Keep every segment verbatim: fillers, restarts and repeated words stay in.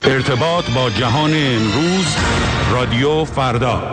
ارتباط با جهان امروز، رادیو فردا.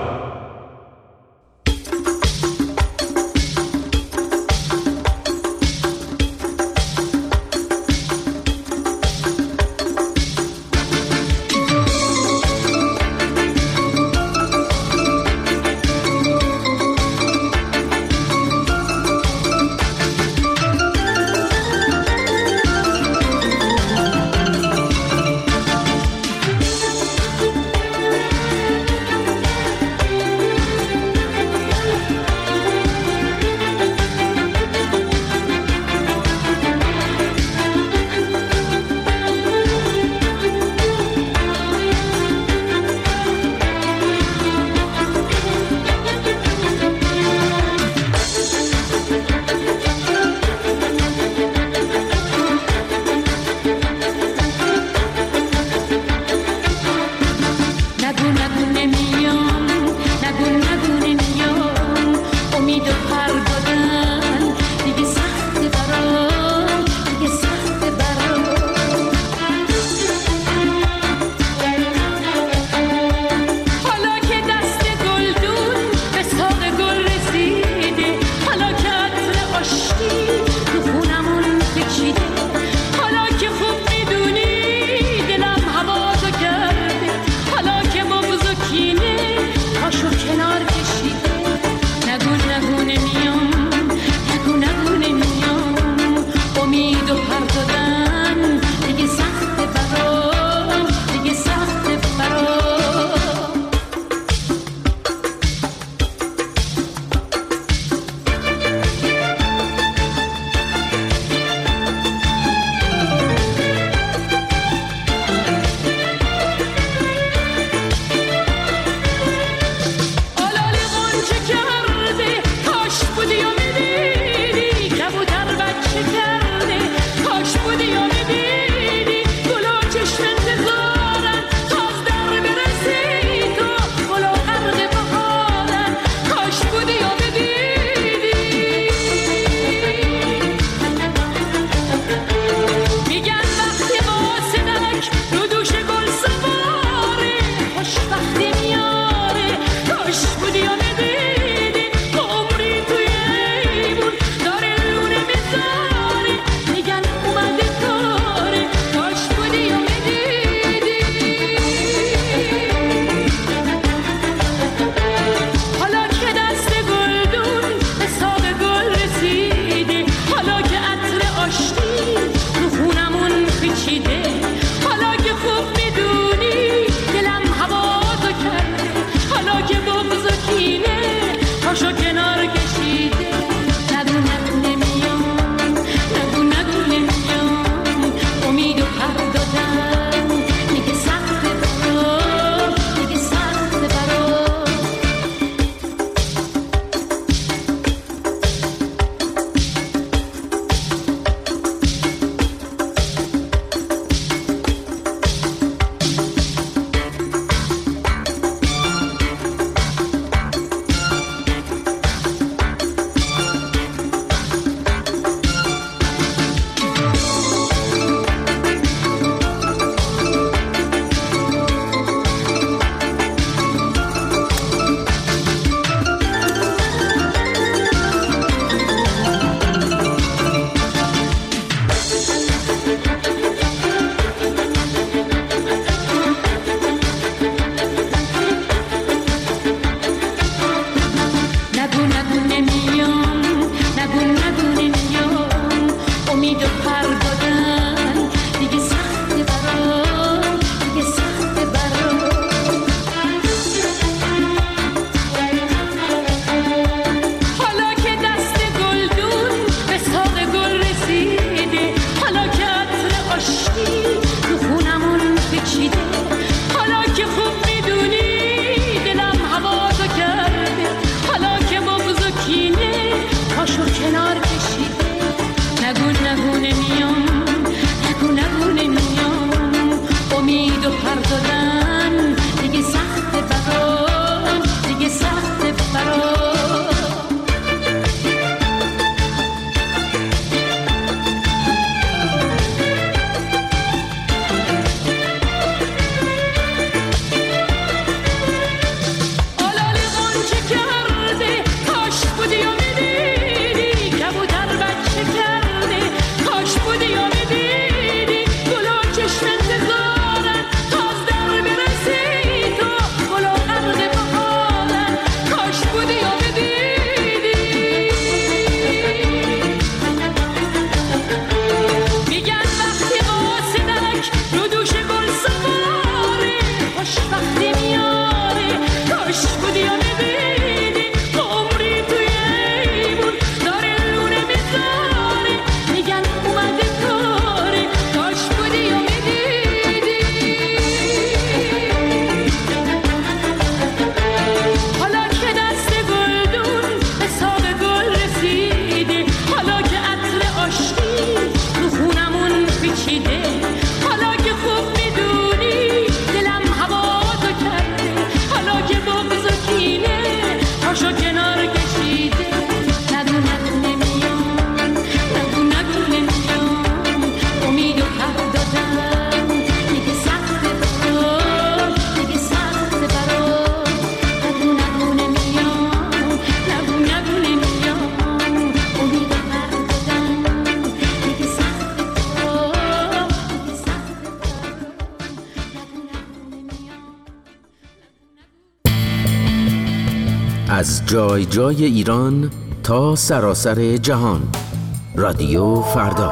از جای جای ایران تا سراسر جهان. رادیو فردا.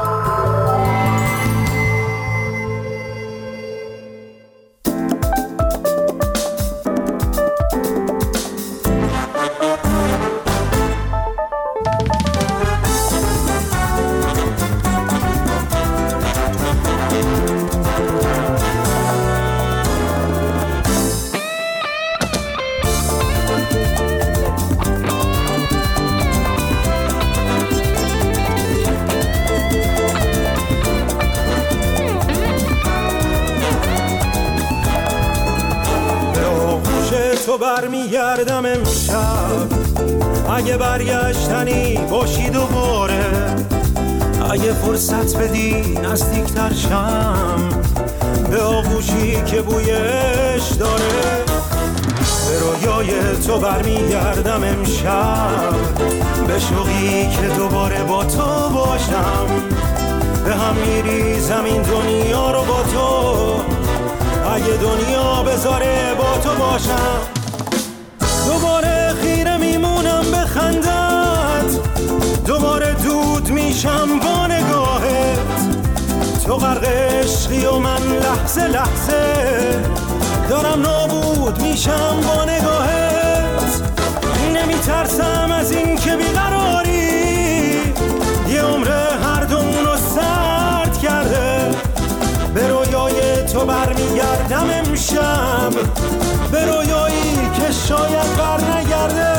تو برمیگردم امشب، اگه برگشتنی باشی دوباره، اگه فرصت بدی نزدیکتر شم به آغوشی که بویش داره. به رویای تو برمیگردم امشب، به شوقی که دوباره با تو باشم، به هم میریزم این دنیا رو با تو، اگه دنیا بذاره با تو باشم. دوباره خیره میمونم به خندت، دوباره دود میشم با نگاهت. تو غرق عشقی و من لحظه لحظه دارم نابود میشم با نگاهت. نمیترسم از این که بیقراری یه عمر هر دومونو سرد کرده. به رویای تو برمیگردم امشب، به رویایی که شاید بر نگرده.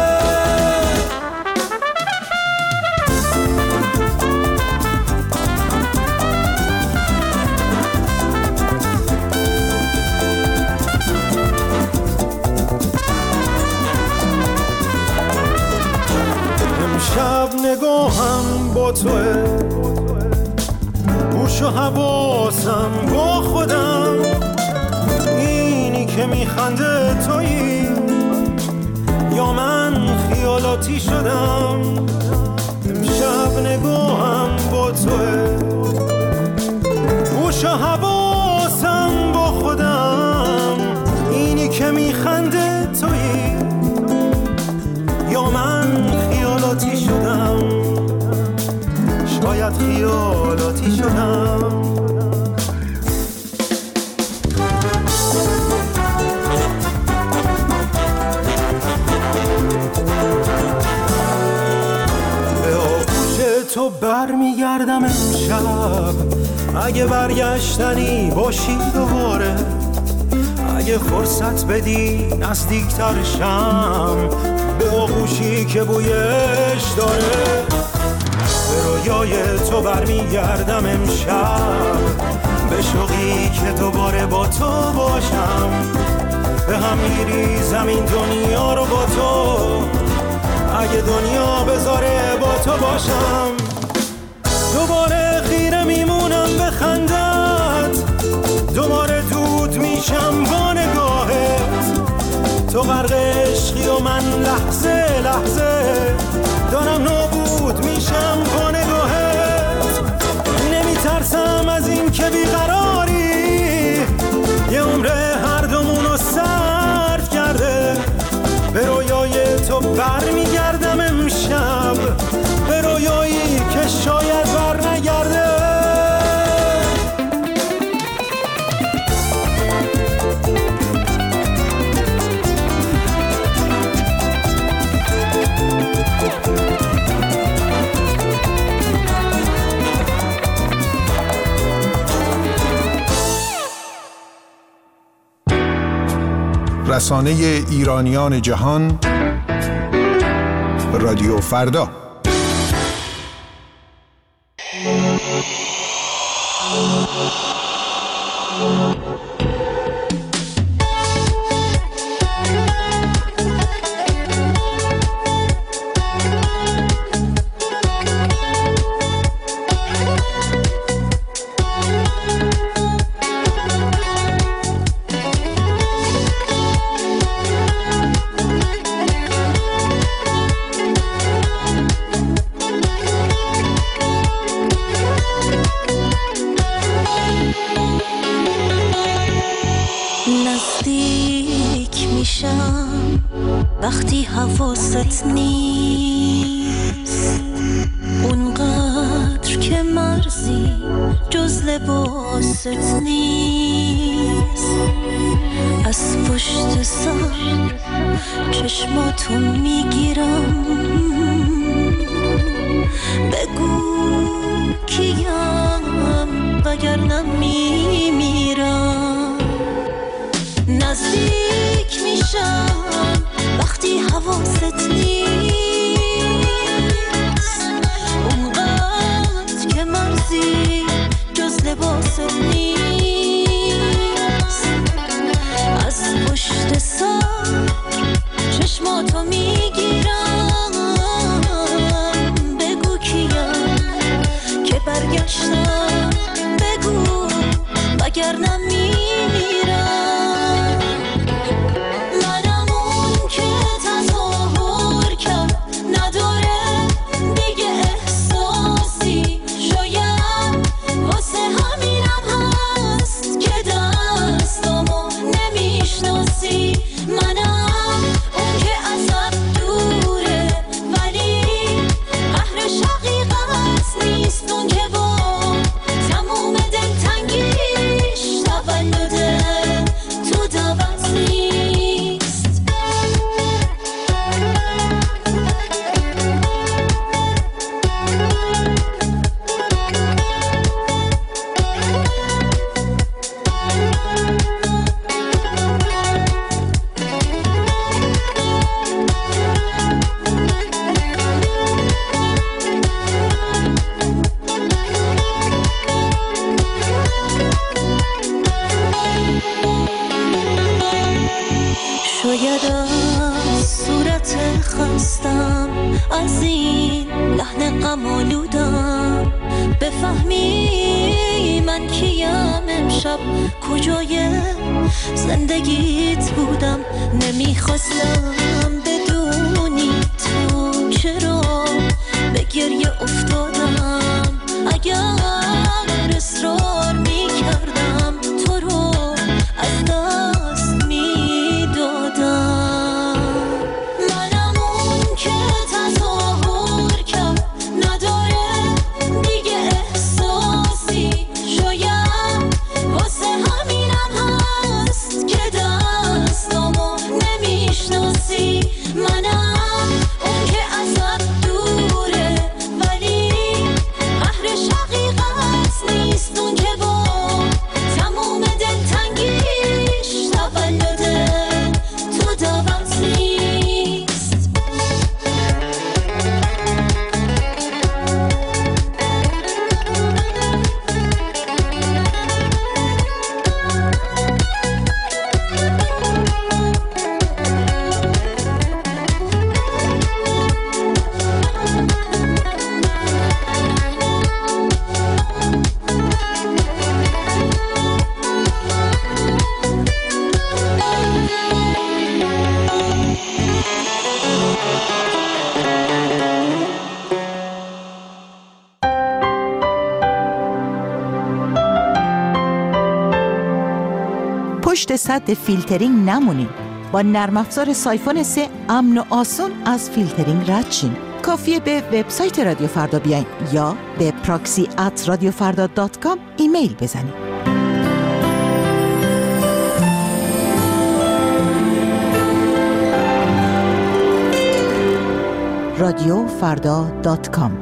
امشب نگاهم با توه، گوش و حواسم با خودم، اینی که میخنده تویی یا من خیالاتی شدم. امشب نگاهم با توه، گوش و حواسم با خودم، اینی که میخنده تویی یا من خیالاتی شدم، شاید خیالاتی شدم. به آغوش تو برمیگردم امشب، اگه برگشتنی باشی دوباره، اگه فرصت بدی نزدیکتر شم به آغوشی که بویش داره. به رویای تو برمیگردم امشب، به شوقی که دوباره با تو باشم، به هم میریزم این دنیا رو با تو، اگه دنیا بذاره با تو باشم. دوباره خیره میمونم به خندت، دوباره دود میشم با نگاهت. تو غرق عشقی و من لحظه لحظه دارم نابود میشم با نگاهت. نمیترسم از این که بیقراری یه عمر هر دومونو سرد کرده. به رویای تو برمیگردم امشب، به رویایی که شاید بر نگرده. رسانه ایرانیان جهان، رادیو فردا. وقتی حواست نیست، اونقدر که مرزی جز لباست نیست. از پشت سر چشماتو میگیرم، بگو کیم وگرنه میمیرم. نزدیک میشم وقتی حواست نیست، اونقدر که مرزی جز لباست نیست. از پشت سر چشماتو میگیرم، بگو کیم که برگشتم، بگو وگرنه میمیرم. منم اون که تظاهر کرد نداره دیگه احساسی، شاید واسه همینم هست که دستامو نمیشناسی. منم اون که ازت دوره ولی قهر شقیقت نیست، اون که با تموم دلتنگیش تولده تو دعوت نیست. شاید از صورت خستم، از این لحن غم آلودم، بفهمی من کیم، امشب کجای زندگیت بودم. نمیخواستم بدونی تو چرا به گریه افتادم، اگر اصرار میکردم تو رو از دست میدادم. منم اون که تظاهر کرد نداره دیگه احساسی، شاید واسه همینم هست که دستامو نمیشناسی. منم اون که ازت دوره ولی قهر شقیقت نیست، اون که با تموم دلتنگیش تولده تو دعوت نیست. پشت سد فیلترینگ نمونین. با نرم افزار سایفون سه امن و آسون از فیلترینگ رد شین. کافیه به وبسایت رادیو فردا بیاین یا به پراکسی ات رادیو فردا دات کام ایمیل بزنید. رادیو فردا دات کام.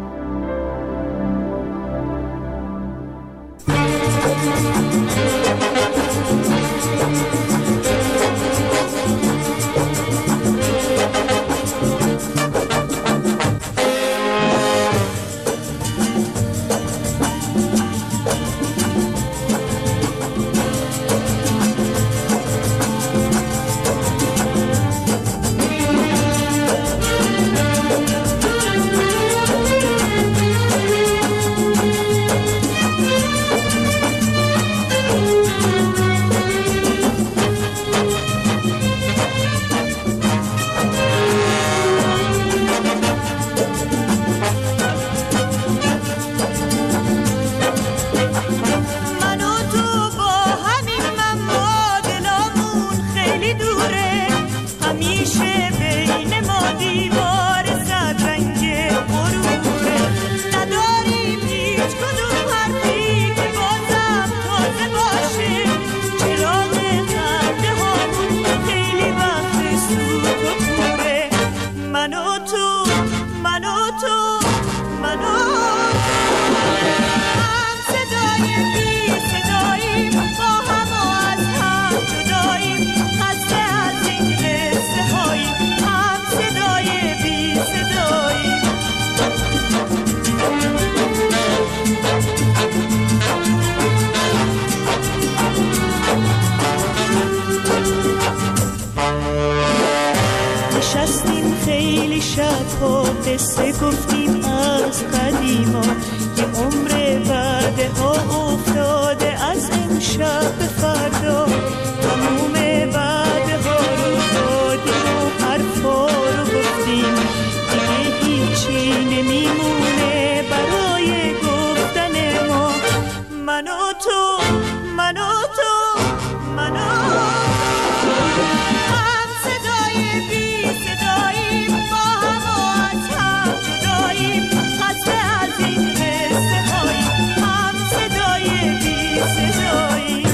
وفا قصه گفتیم از قدیما، یه عمر وعده ها افتاده از امشب به فردا. تموم وعده ها رو دادیم و حرفا رو گفتیم، دیگه هیچی نمیمونه برای گفتن ما. من و تو، من و تو، من و هم صدای بی صداییم، با هم و از هم جداییم، خسته از این قصه هاییم، هم صدای بی صداییم.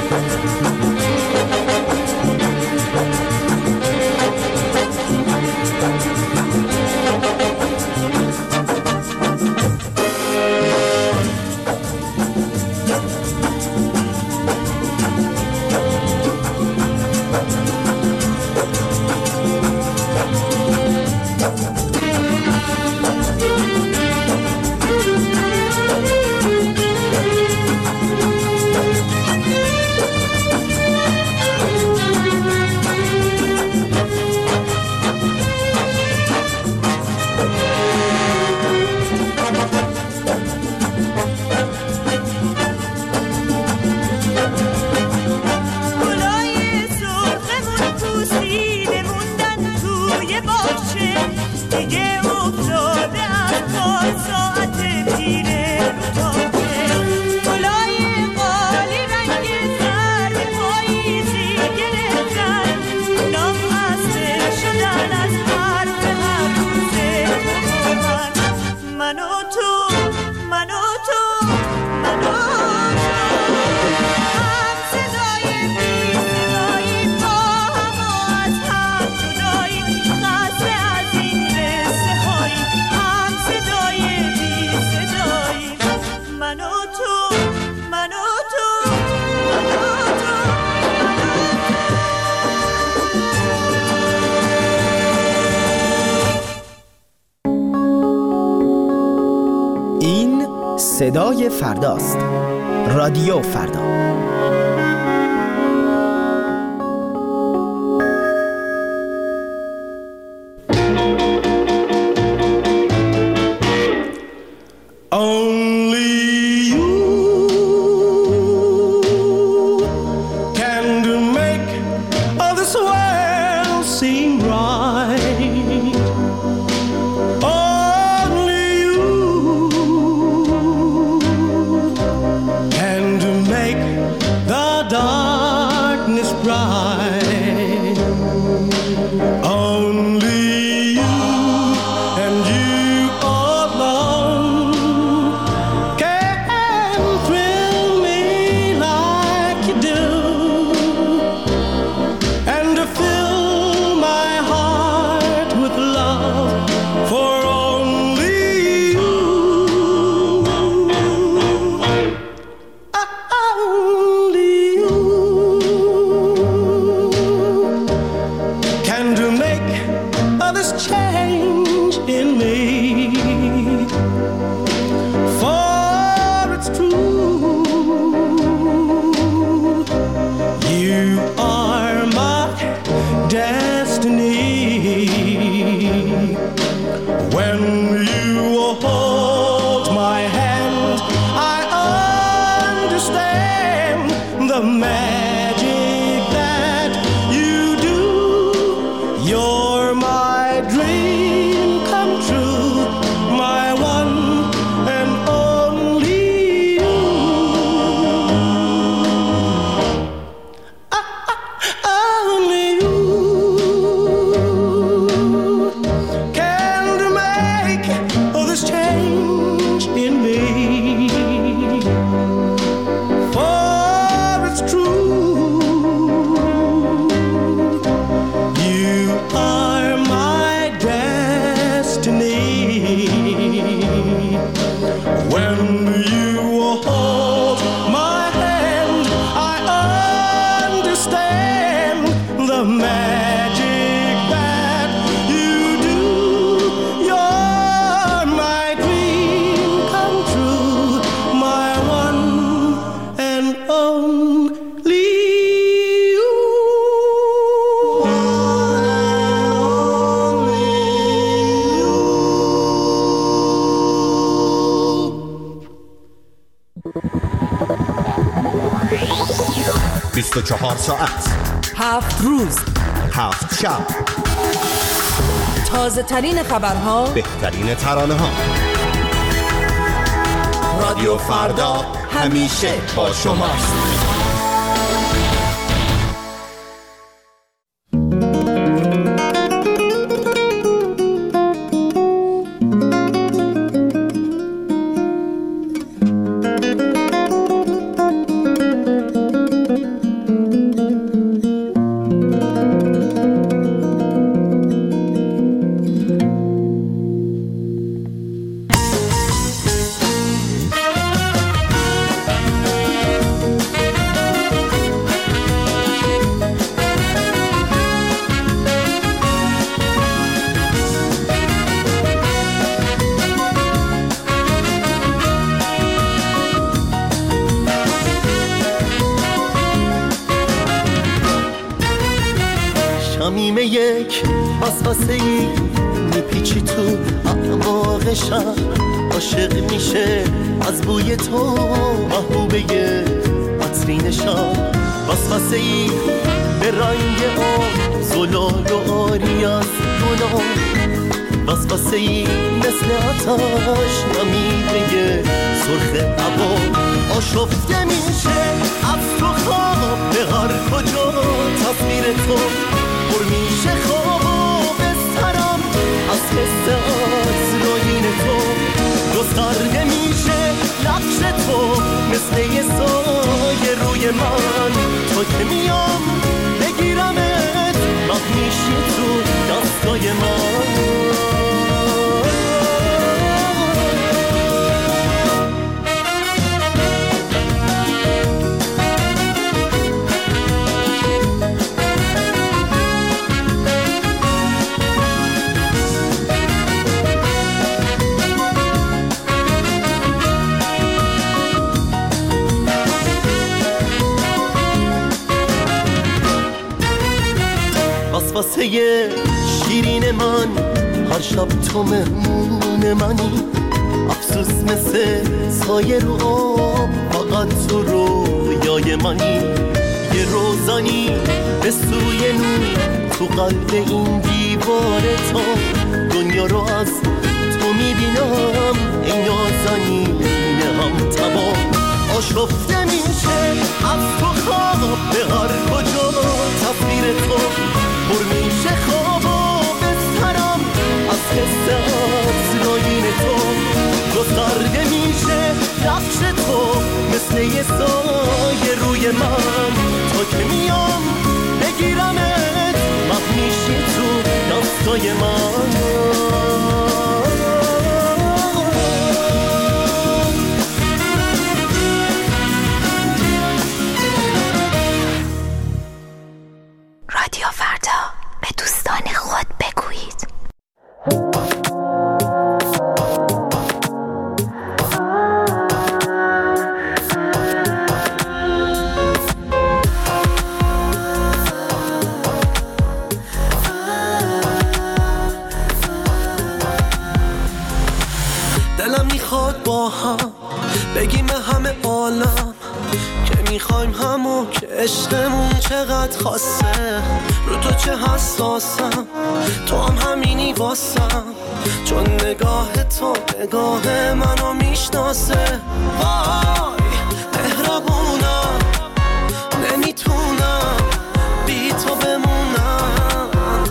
صدای فرداست. رادیو فردا. بیست و چهار ساعت، هفت روز، هفت شب، تازه ترین خبرها، بهترین ترانه ها. رادیو فردا همیشه با شماست. شمیم یک وسوسه ای میپیچی تو اعماقشم، عاشق میشه از بوی تو محبوبه عطرینشم. وسوسه ای به رنگ آب زلال و آری از گناه، وسوسه ای مثل آتش نمیده سرخ هوا. آشفته میشه از تو خواب به هر کجا، تصویر تو پر میشه خواب و بسترم از حس عطرآیین تو. گسترده میشه نقش تو مثل یه سایه روی من، تا که میام بگیرمت مخ میشی تو دستای من. واسه شیرین من هر شب تو مهمون منی، افسوس مثل سایه رو آب فقط تو رویای منی. یه روزانی به سوی نور تو قلب این دیوار تا، دنیا رو از تو میبینم ای نازنین هم تمام. آشفته میشه از تو خواب به هر کجا، تصویر تو پر میشه خواب و بسترم از حس عطرآیین تو. گسترده میشه نقش تو مثل یه سایه روی من، تا که میام بگیرمت مخ میشی تو دستای من. رادیو فردا، به دوستان خود بگویید. دلم میخواد با هم بگیم همه عالم که میخوایم همون، که عشقمون چقدر خاصه. رو تو چه حساسم، تو هم همینی واسم، چون نگاه تو نگاه منو میشناسه. وای مهربونم، نمیتونم بی تو بمونم.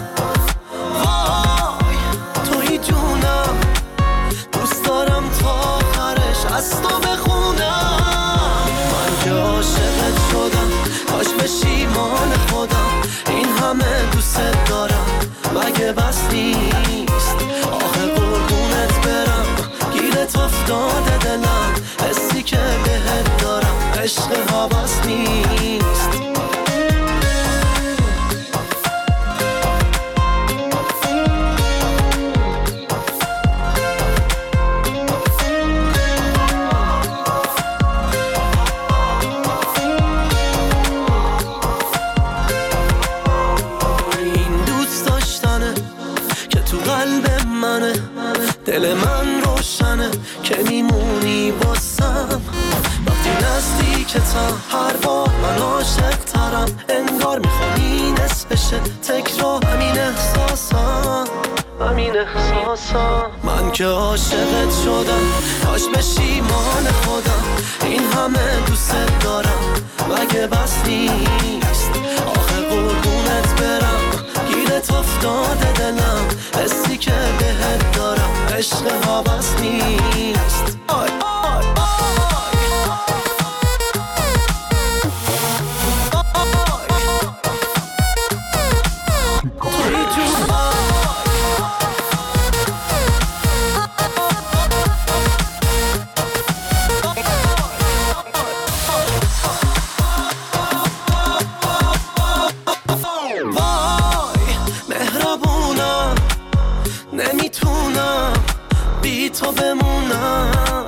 وای توی جونم، دوست دارم تا آخرش از تو بخونم. من که عاشقت شدم، کاش بشی مال خودم. این همه دوست دارم مگه بس نیست؟ آخه قربونت برم گیرت افتاده دلم، حسی که بهت دارم عشق هوس نیست. دلم انگار میخوانی نصفشه تکرار همین احساسا همین احساسا من که عاشقت شدم کاش بشی مال خودم این همه دوست دارم مگه بس نیست آخه قربونت برم گیرت افتاده دلم حسی که بهت دارم عشق ها بس نیست آی آی تو بمونم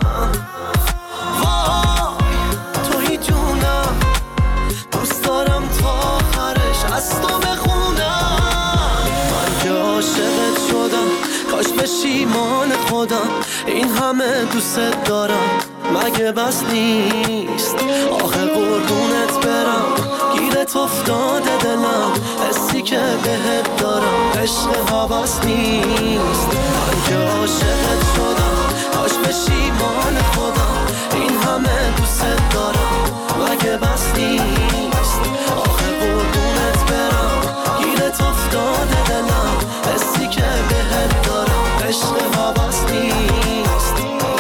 وای توی جونم دوست دارم تا آخرش از تو بخونم من که عاشقت شدم کاش بشی مال خودم این همه دوست دارم مگه بس نیست آخه قربونت برم گیرت افتاده دلم حسی که بهت دارم عشق ها بس نیست من که عاشقت شدم کاش بشی مال خودم این همه دوست دارم مگه بس نیست آخه قربونت برم گیرت افتاده دلم حسی که بهت دارم عشق ها بس نیست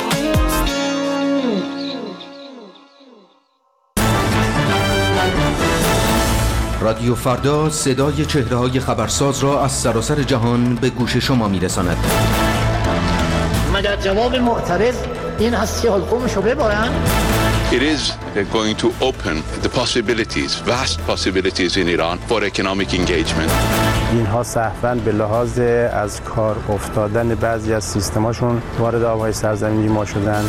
رادیو فردا صدای چهره‌های خبرساز را از سراسر جهان به گوش شما می‌رساند. مگر جواب معترض این هست که حلقومشو ببرن؟ It is going to open the possibilities, vast possibilities in Iran for economic engagement. اینها صحفاً به لحاظ از کار افتادن بعضی از سیستماشون وارد آبهای سرزمینی ما شدن.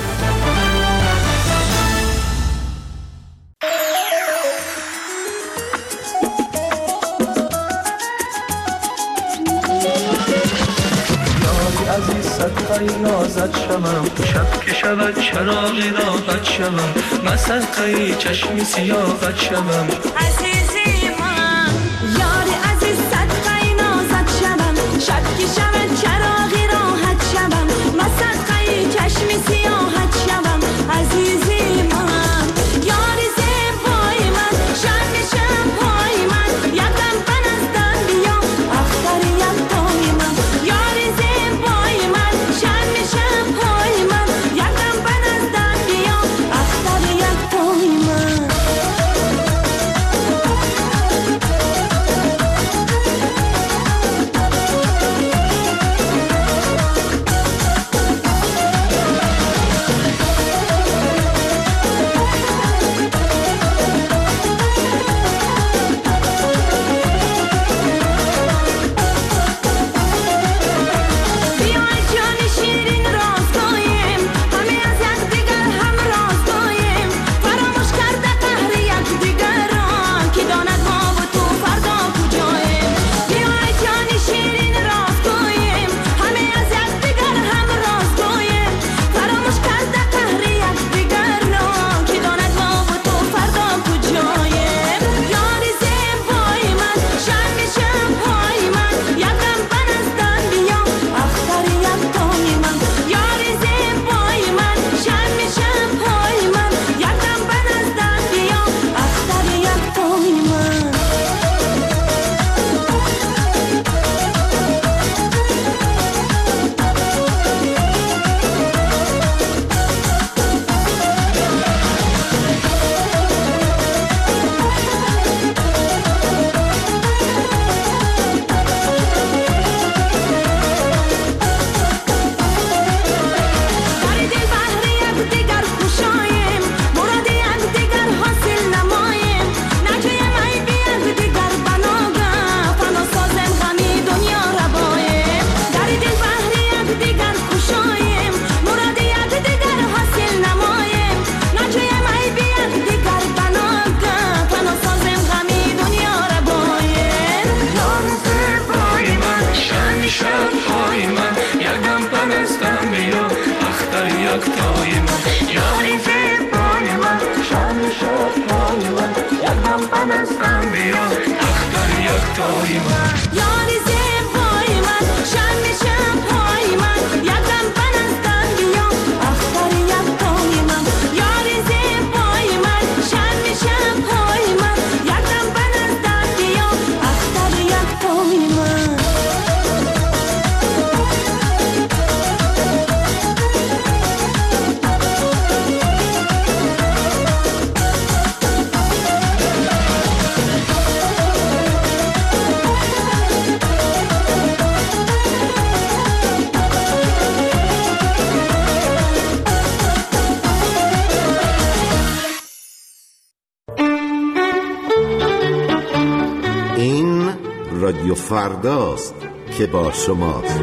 صدقه نازد شوم شب که شود چراغی راحت شوم من صدقه چشمی سیاحت شوم عزیزی من یار عزیز صدقه نازد شوم شب که شود چراغی راحت شوم من صدقه چشمی سیاحت شوم عزیزی من یار زیبای من شب شب پای من یکم من از دن بیام اختر یکتای من یار زیبای من شب شب پای من یکم من از دن بیام اختر یکتای من دستم بیا اختر یکتای من یاری زیبای من شرم شب‌های من یکم من از دم بیا اختر یکتای من یاری زیبای من شرم شب‌های من یکم من از دم بیا اختر یکتای من این رادیو فرداست که با شماست.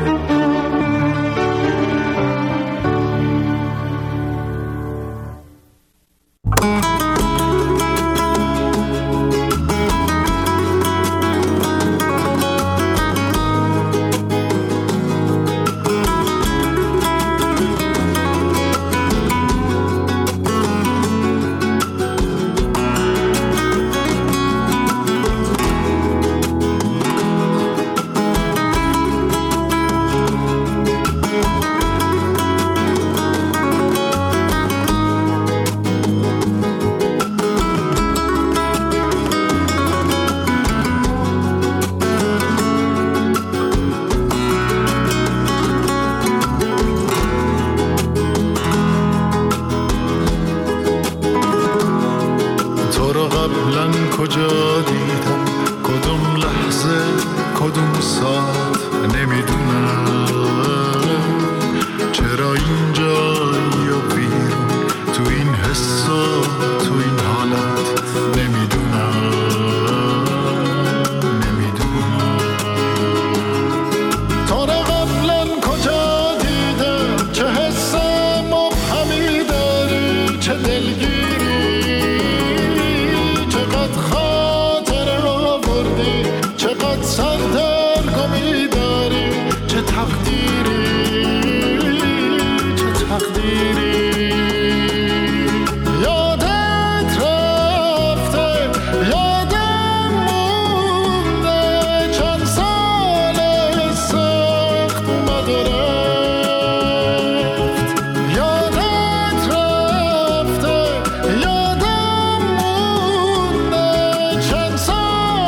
کجا دیدم کدوم لحظه کدوم ساعت نمیدونم چرا اینجایی و بیرون تو این حس و تو این حالت نمیدونم نمیدونم تا را قبلا کجا دیدم چه حس مبهمی داری چه دلگیری سردرگمی داری چه تقدیری چه تقدیری یادت رفته یادم مونده چند سال سخت اومد و رفت یادت رفته یادم مونده چند سال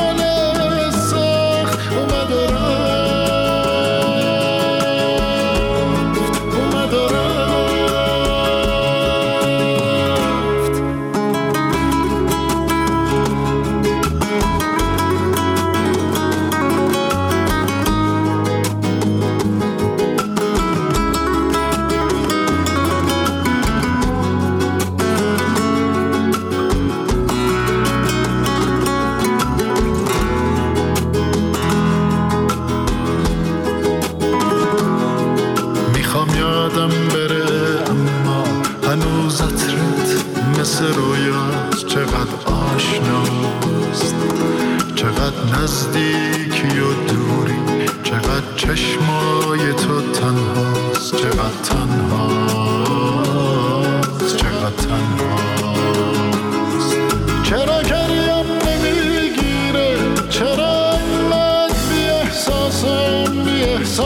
نزدیکی و دوری چقدر چشمای تو تنهاست چقدر تنهاست چقدر تنهاست چرا گریم نمیگیره چرا اینقدر بی احساسم بی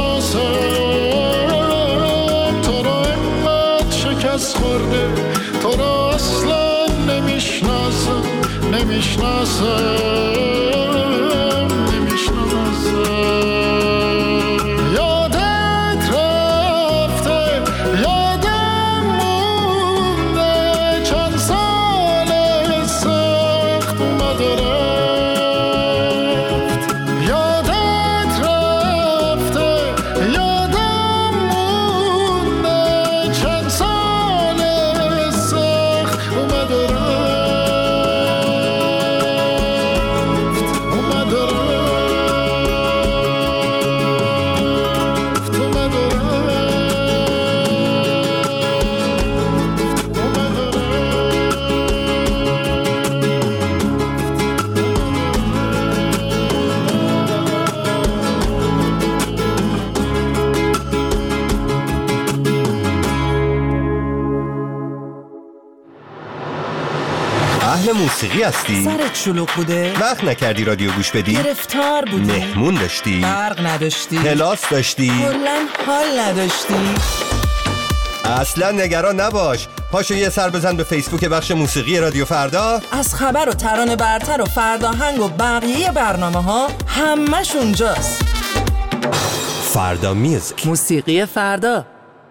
احساسم تو را اینقدر شکست خورده تو را اصلا نمیشناسم نمیشناسم یادت رفته یادم مونده چند سال سخت اومد و رفت یادت رفته یادم مونده چند سال سخت اومد و رفت موسیقی هستی؟ سرت شلوغ بوده؟ وقت نکردی رادیو گوش بدی؟ گرفتار بودی؟ مهمون داشتی؟ برق نداشتی؟ کلاس داشتی؟ کلاً حال نداشتی؟ اصلا نگران نباش. پاشو یه سر بزن به فیسبوک بخش موسیقی رادیو فردا. از خبر و ترانه برتر و فرداهنگ و بقیه برنامه ها همش اونجاست. فردا میوزیک، موسیقی فردا.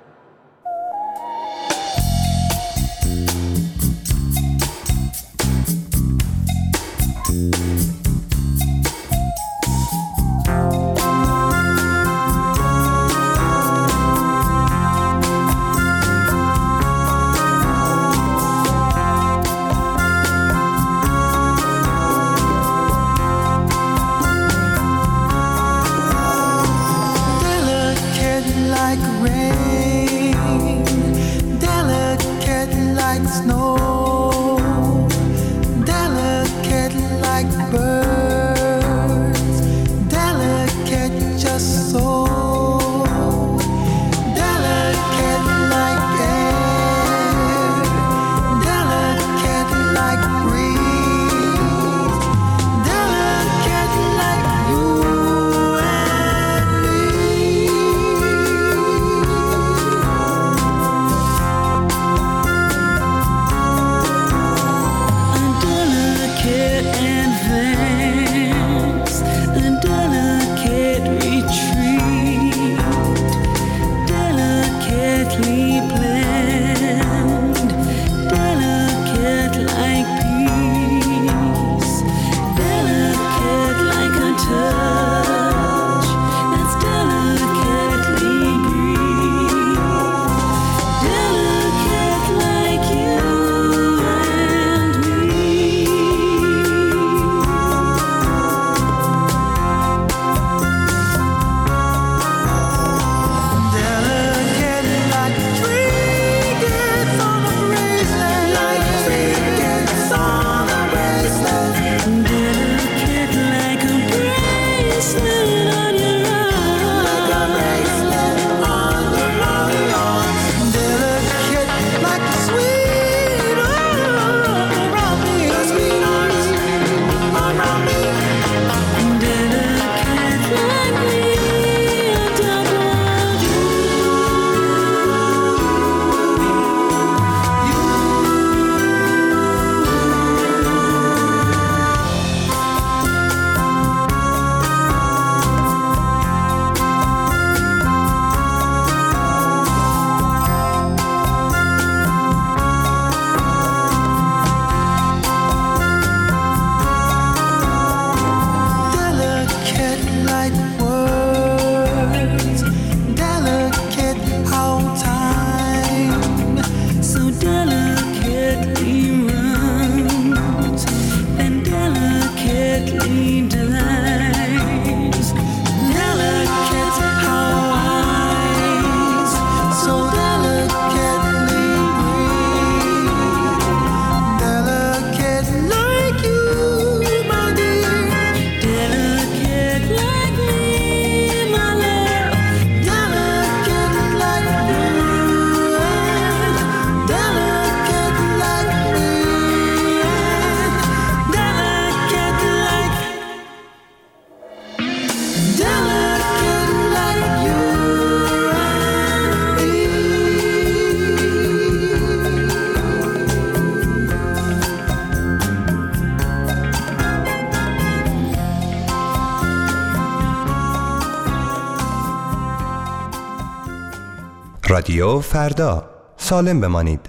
رادیو فردا، سالم بمانید.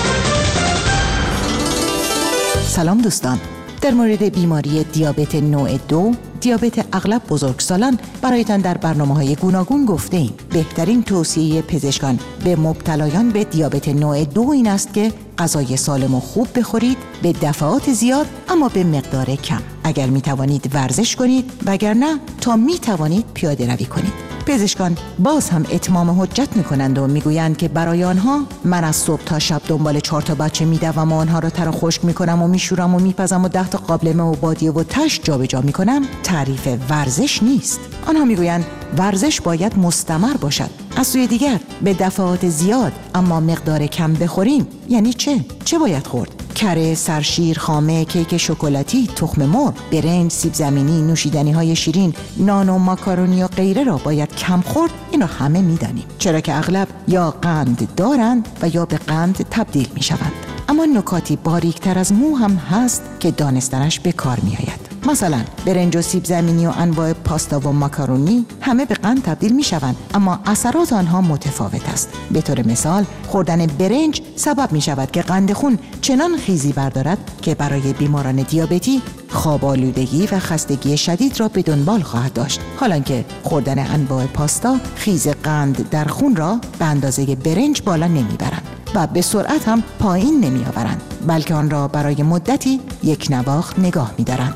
سلام دوستان. در مورد بیماری دیابت نوع دو، دیابت اغلب بزرگسالان، برایتان در برنامه‌های گوناگون گفته ایم. بهترین توصیه پزشکان به مبتلایان به دیابت نوع دو این است که غذای سالم و خوب بخورید، به دفعات زیاد اما به مقدار کم. اگر می توانید ورزش کنید، وگرنه تا می توانید پیاده روی کنید. پزشکان باز هم اتمام حجت میکنند و میگویند که برای آنها من از صبح تا شب دنبال چهار تا بچه میدوم و آنها را تر و خشک میکنم و میشورم و میپزم و ده تا قابلمه و بادیه و تشت جابجا میکنم تعریف ورزش نیست. آنها میگویند ورزش باید مستمر باشد. از سوی دیگر به دفعات زیاد اما مقدار کم بخوریم یعنی چه؟ چه باید خورد؟ کره، سرشیر، خامه، کیک شکلاتی، تخم مرغ، برنج، سیب زمینی، نوشیدنی‌های شیرین، نان و ماکارونی و غیره را باید کم خورد. اینو همه می‌دانیم، چرا که اغلب یا قند دارند و یا به قند تبدیل می‌شوند. اما نکاتی باریکتر از مو هم هست که دانستنش به کار می‌آید. مثلا برنج و سیب زمینی و انواع پاستا و ماکارونی همه به قند تبدیل می‌شوند، اما اثرات آنها متفاوت است. به طور مثال خوردن برنج سبب می‌شود که قند خون چنان خیزی بردارد که برای بیماران دیابتی خواب آلودگی و خستگی شدید را به دنبال خواهد داشت، حالانکه خوردن انواع پاستا خیز قند در خون را به اندازه برنج بالا نمیبرند و به سرعت هم پایین نمی آورند، بلکه آن را برای مدتی یک نواخت نگاه می دارند.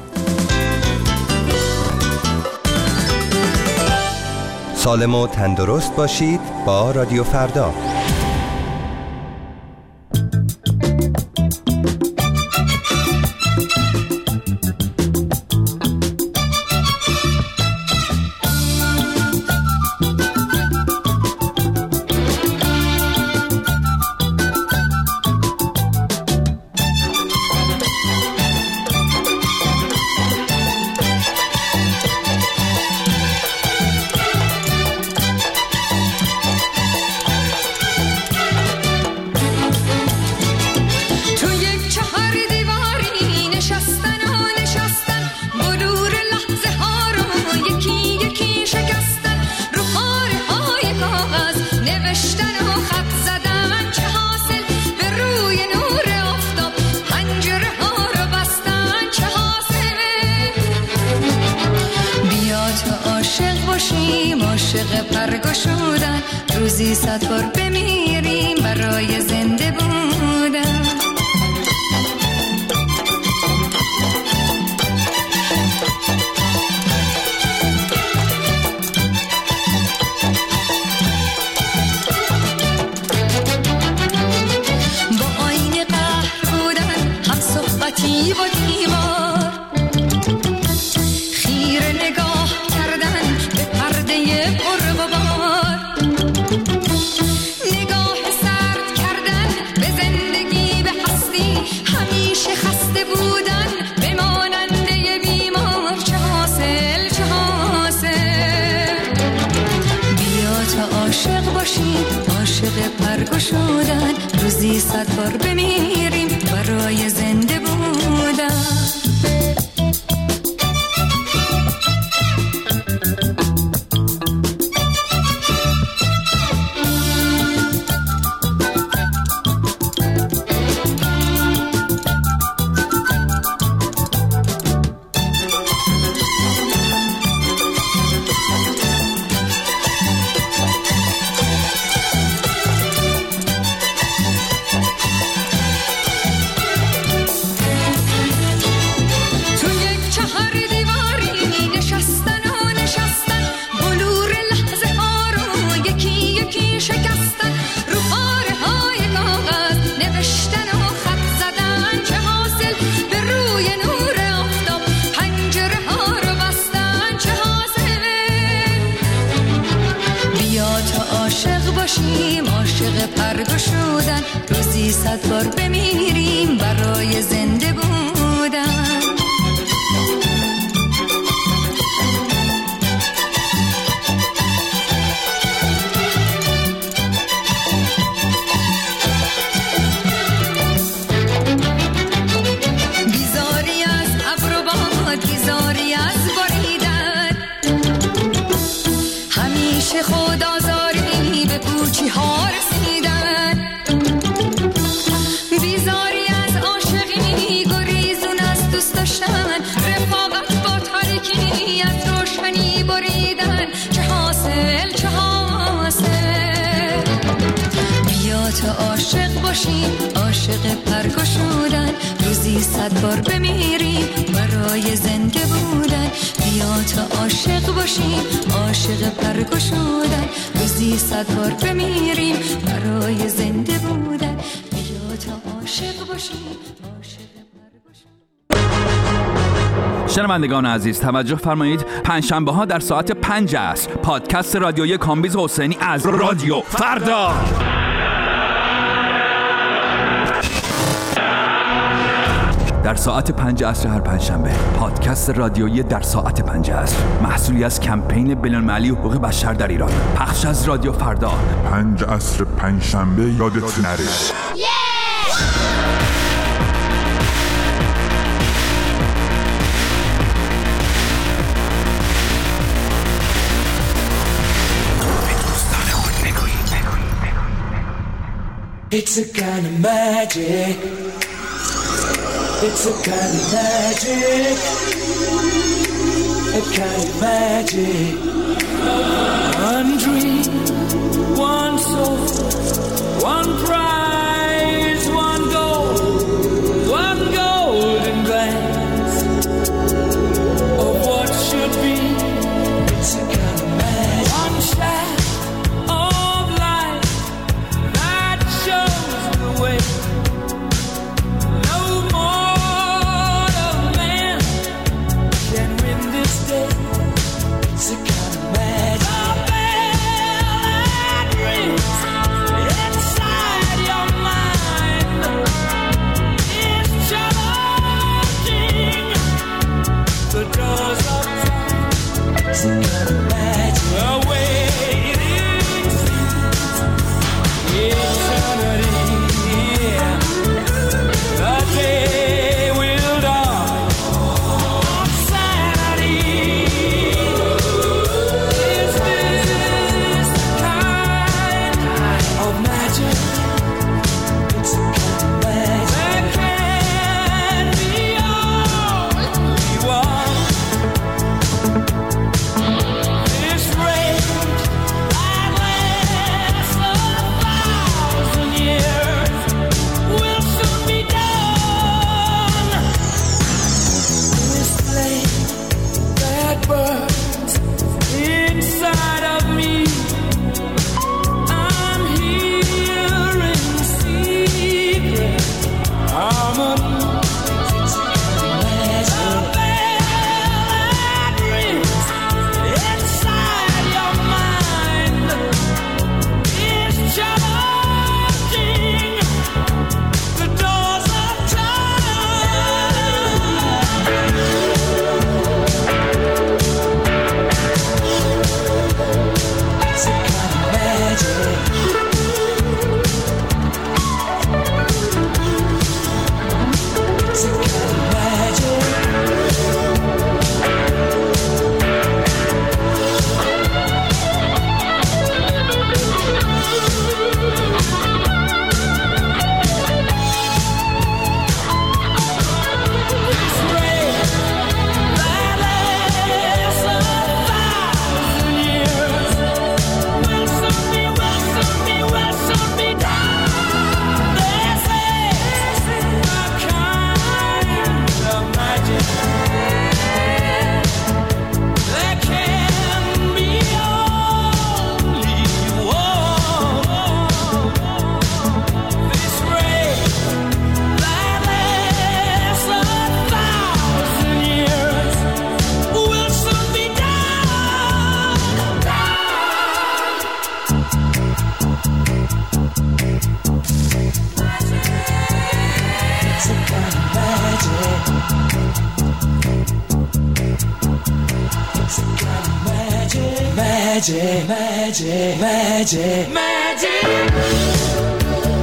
سالم و تندرست باشید با رادیو فردا. عاشق پرگشودن، روزی صد بار بمیریم برای زنده بودن. با آینه قهر بودن، هم صحبتی و دیوار، خیره نگاه کردن به پرده پرغبار، نگاه سرد کردن به زندگی، به هستی، همیشه خسته بودن بماننده بیمار. چه حاصل چه حاصل، بیا تا عاشق باشیم، عاشق پرگشودن، روزی صد بار بمیریم برای زنده بودن. عاشق پرگشودن، روزی صد بار بمیریم برای زنده بودن. بیزاری از ابر و باد، بیزاری از باریدن، همیشه خود آزاری به پوچی ها رسیدن. بیزاری از عاشقی، گریزون از دوست داشتن، رفاقت با تاریکی از روشنی بریدن. چه حاصل چه حاصل، بیا تا عاشق باشیم، عاشق پرگشودن، روزی صد بار بمیریم برای زنده بودن. بیا تا عاشق باشیم، عاشق پرگشودن، روزی صد بار بمیریم برای زنده بودن. بیا تا عاشق باشیم، عاشق شنوندگان عزیز توجه فرمایید، پنجشنبه ها در ساعت پنج عصر پادکست رادیویی کامبیز حسینی از رادیو فردا. در ساعت پنج عصر هر پنجشنبه. پادکست رادیویی در ساعت پنج عصر، محصولی از کمپین بین‌المللی حقوق بشر در ایران. پخش از رادیو فردا. پنج عصر پنجشنبه یادت نره. It's a kind of magic. It's a kind of magic. A kind of magic. One dream, one soul, one prize, one goal, one golden glance of what should be. It's a kind of magic. One shot of light that shows the way. No mortal man can win this day. It's a kind of magic. A bell that rings inside your mind is charging the doors of time. It's a kind of magic. Awaiting eternity. The day will dawn on Saturday. Is this the kind of magic? It's a kind of magic. There can be only one. This rage that lasts a thousand years will soon be done. This flame that burns inside of me, I'm hearing secret harmonies. A bell that rings inside your mind is charging the doors of time. It's a kind of magic. It's a kind of magic. This rain that lasts a thousand years will soon be, will soon be, will soon be done. This is a kind of magic. There can be only one. This rain that lasts a thousand years will soon be done. It's a kind of magic. It's a kind of magic. Magic, magic, magic, magic.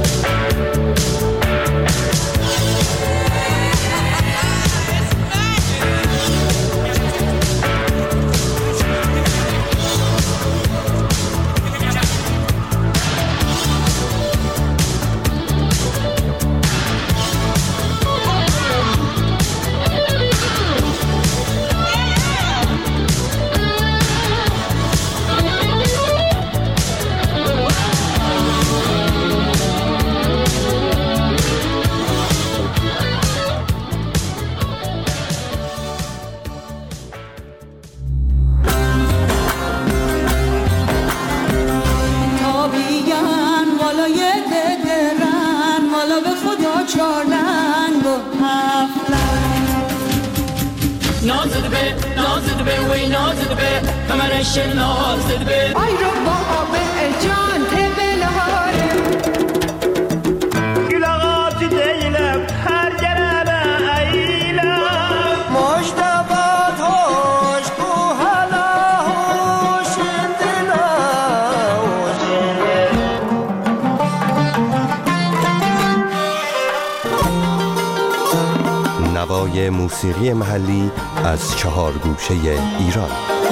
تابیگن والای ددرن والا به خدا چارلنگ و هفلنگ نازد به نازد به وی نازد به کمرش نازد به آی رو بابا جان تبلهاره گل آقا دیدیم هر گربه ای موسیقی محلی از چهار گوشه ایران.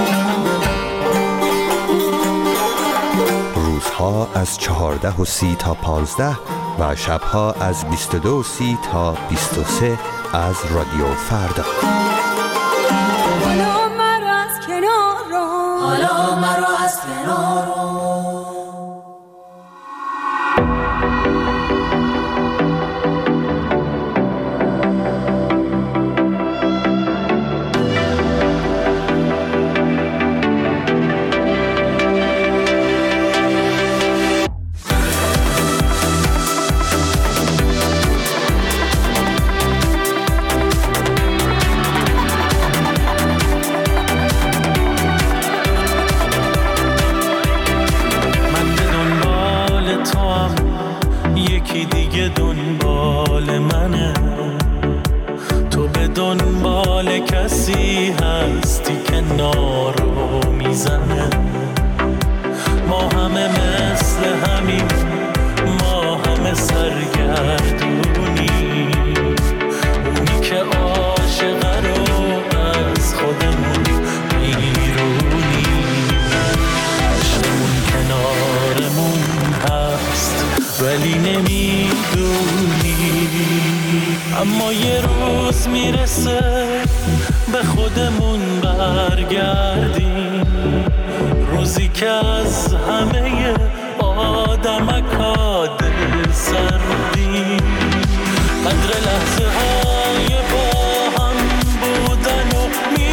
روزها از چهارده و سی تا پانزده و شبها از بیست و دو و سی تا بیست و سه از رادیو فردا. حالا مرا از کنار رو، حالا مرا از کنار رو. اما یه روز میرسه به خودمون برگردیم، روزی که از همه آدمکا دل سردیم، قدر لحظه های با هم بودن و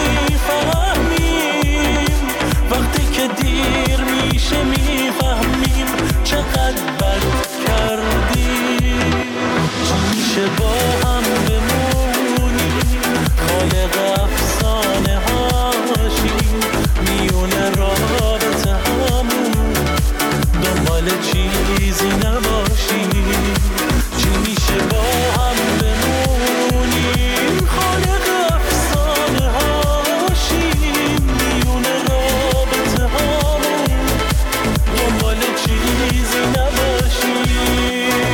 میفهمیم، وقتی که دیر میشه میفهمیم چقدر بد کردیم. چی میشه با هم بمونیم، خالق افسانه هاشیم، میون رابطه همون دنبال چیزی نباشیم. چی میشه با هم بمونیم، خالق افسانه هاشیم، میون رابطه همون دنبال چیزی نباشیم.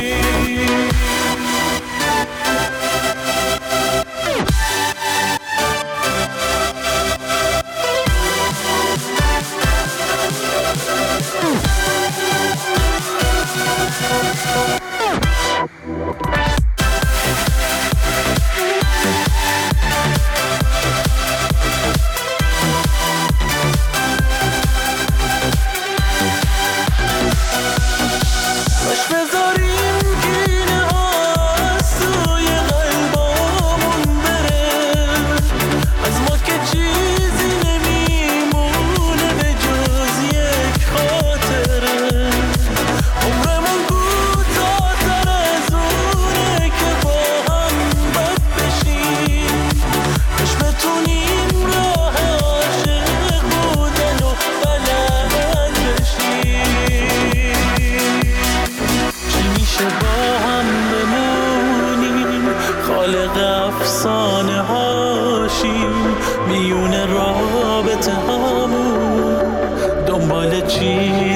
افسانه هاشیم، میون رابطه همون دنبال چی